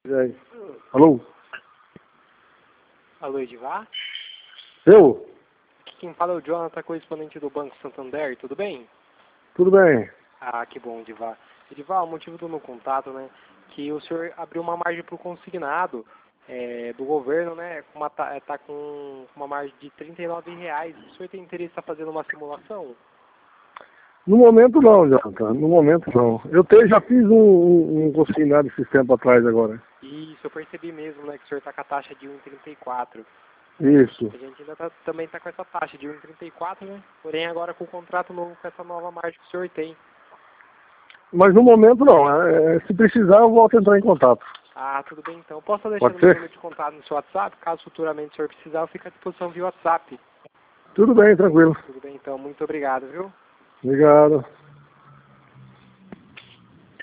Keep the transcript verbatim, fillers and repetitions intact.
E aí? Alô? Alô, Edivar? Eu? Aqui quem fala é o Jonathan, correspondente do Banco Santander, tudo bem? Tudo bem. Ah, que bom, Edivar. Edivar, o motivo do meu contato, né, que o senhor abriu uma margem para o consignado é, do governo, né, com uma, tá, tá com uma margem de trinta e nove reais. O senhor tem interesse em estar fazendo uma simulação? No momento não, Jonathan. No momento não. Eu te, já fiz um, um, um consignado esses tempos atrás agora. Isso, eu percebi mesmo, né, que o senhor está com a taxa de um vírgula trinta e quatro. Isso. A gente ainda tá, também está com essa taxa de um vírgula trinta e quatro, né? Porém agora com o contrato novo, com essa nova margem que o senhor tem. Mas no momento não. É, se precisar, eu volto a entrar em contato. Ah, tudo bem então. Posso estar deixando Pode meu ser? número de contato no seu WhatsApp? Caso futuramente o senhor precisar, eu fico à disposição via WhatsApp. Tudo bem, tranquilo. Tudo bem então. Muito obrigado, viu? Obrigado.